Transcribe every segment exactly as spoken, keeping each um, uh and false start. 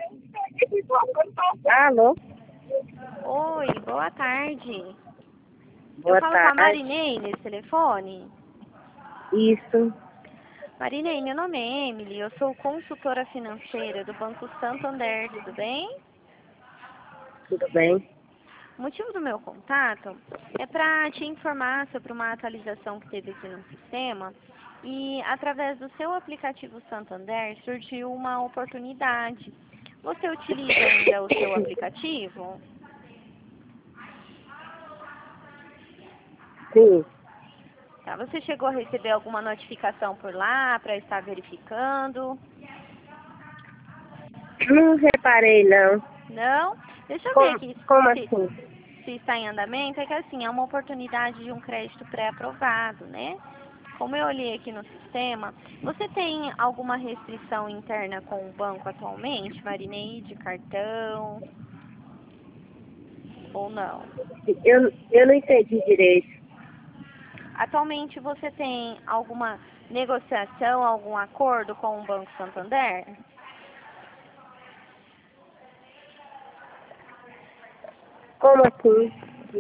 Alô? Oi, boa tarde. Boa Eu falo com a tarde. Marinei nesse telefone. Isso, Marinei, meu nome é Emily, eu sou consultora financeira do Banco Santander, tudo bem? tudo bem? O motivo do meu contato é para te informar sobre uma atualização que teve aqui no sistema e através do seu aplicativo Santander surgiu uma oportunidade. Você utiliza ainda o seu aplicativo? Sim, Tá, você chegou a receber alguma notificação por lá para estar verificando? não reparei não. Não? Deixa eu ver Como, aqui como se, assim? se está em andamento. É que assim, é uma oportunidade de um crédito pré-aprovado, né? Como eu olhei aqui no sistema, você tem alguma restrição interna com o banco atualmente, Marinei, de cartão ou não? Eu, eu não entendi direito. Atualmente você tem alguma negociação, algum acordo com o Banco Santander? Como assim?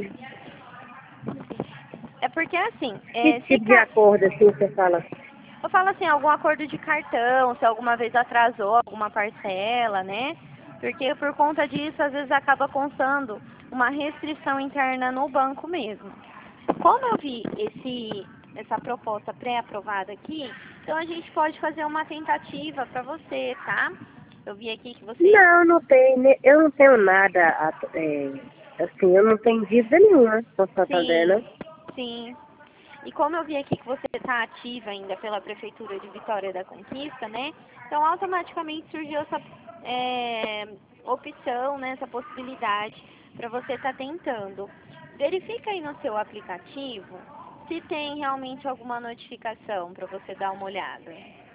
É porque assim, Que é, se tipo de ca... acordo assim você fala? eu falo assim, algum acordo de cartão, se alguma vez atrasou alguma parcela, né? Porque por conta disso, às vezes acaba constando uma restrição interna no banco mesmo. Como eu vi esse, essa proposta pré-aprovada aqui, então a gente pode fazer uma tentativa para você, tá? Eu vi aqui que você... Não, não tem, né? Eu não tenho nada, a- é, assim, eu não tenho dívida nenhuma com Santander, Sim, né? sim. E como eu vi aqui que você está ativa ainda pela Prefeitura de Vitória da Conquista, né? Então automaticamente surgiu essa é, opção, né? Essa possibilidade para você estar tentando. Verifica aí no seu aplicativo se tem realmente alguma notificação para você dar uma olhada.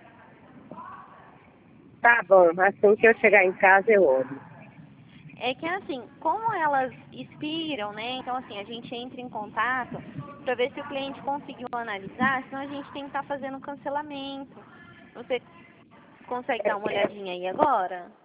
Tá bom, assim que eu chegar em casa eu olho. É que assim, como elas expiram, né? Então assim, a gente entra em contato para ver se o cliente conseguiu analisar, senão a gente tem que estar fazendo cancelamento. Você consegue dar uma olhadinha aí agora?